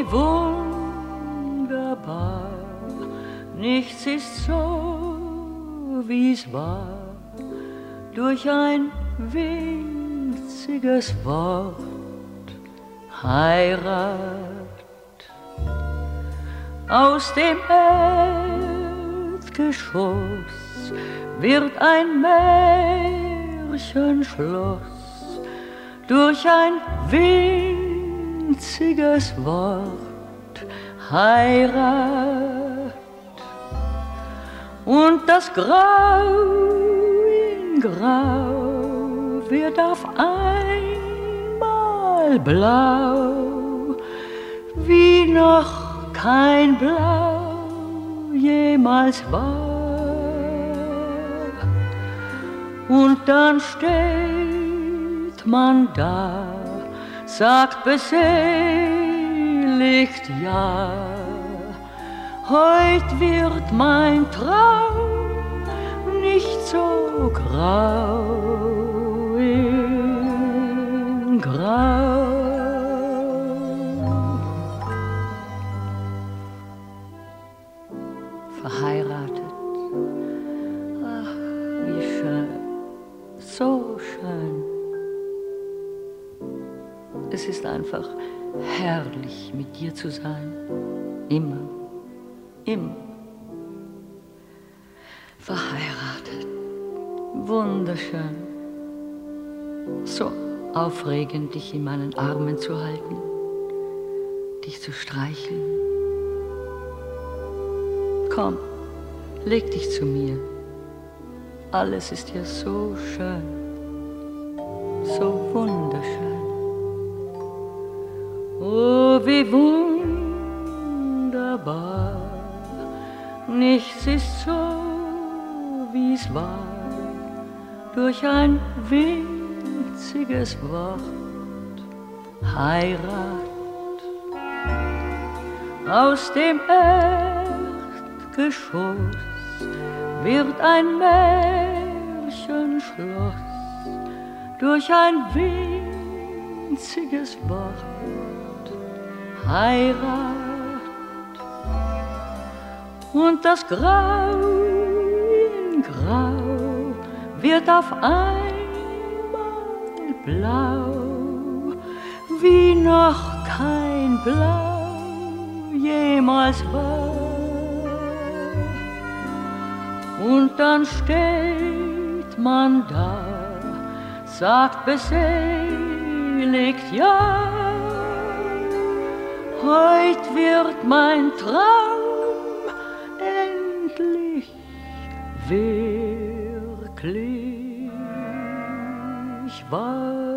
wie wunderbar, nichts ist so, wie's war, durch ein winziges Wort, Heirat. Aus dem Erdgeschoss wird ein Märchenschloss, durch ein winziges Wort, Heirat. Und das Grau in Grau wird auf einmal blau, wie noch kein Blau jemals war. Und dann steht man da, sagt beseligt ja, heut wird mein Traum nicht so grau in Grau. Verheiratet, ach, wie schön, so schön. Es ist einfach herrlich, mit dir zu sein, immer, immer. Verheiratet, wunderschön, so aufregend, dich in meinen Armen zu halten, dich zu streicheln. Komm, leg dich zu mir. Alles ist hier so schön, so wunderschön. Oh, wie wunderbar, nichts ist so, wie's war, durch ein winziges Wort, Heirat. Aus dem Erdgeschoss wird ein Märchenschloss, durch ein winziges Wort, Heirat. Und das Grau in Grau wird auf einmal blau, wie noch kein Blau jemals war. Und dann steht man da, sagt beseligt ja, heut wird mein Traum endlich wirklich wahr.